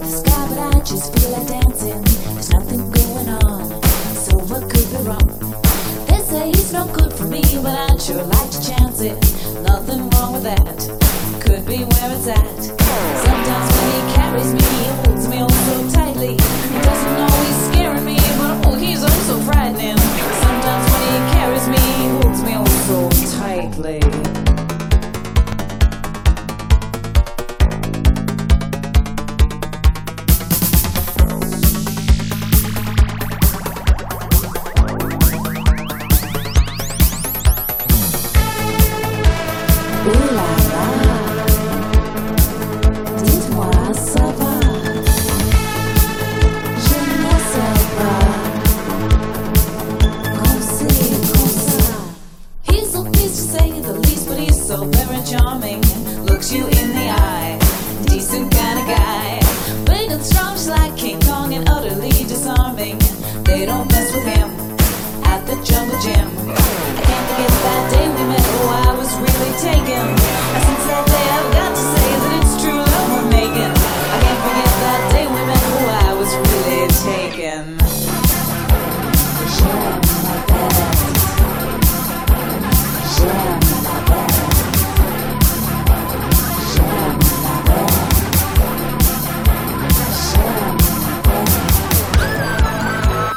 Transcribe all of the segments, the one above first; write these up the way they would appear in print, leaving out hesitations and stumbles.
the sky, but I just feel like dancing. There's nothing going on, so what could be wrong? They say he's no good for me, but I'd sure like to chance it. Nothing wrong with that, could be where it's at. Sometimes when he carries me, he holds me oh so tightly. He doesn't know he's scaring me, but oh, he's oh so frightening. Sometimes when he carries me, he holds me oh so tightly. Ooh la la, dites-moi ça va, je ne sais pas, comme c'est comme ça. He's so pleased to say the least, but he's so very charming. Looks you in the eye, decent kind of guy. Big and strong just like King Kong and utterly disarming. They don't mess with him at the jungle gym. I can't forget that day we met, oh I was really taken. Since that day I've got to say that it's true love we're making. I can't forget that day we met, oh I was really taken. J'aime ma bête, j'aime ma bête, j'aime ma bête, j'aime ma bête.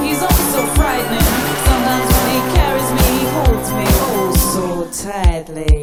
Sadly.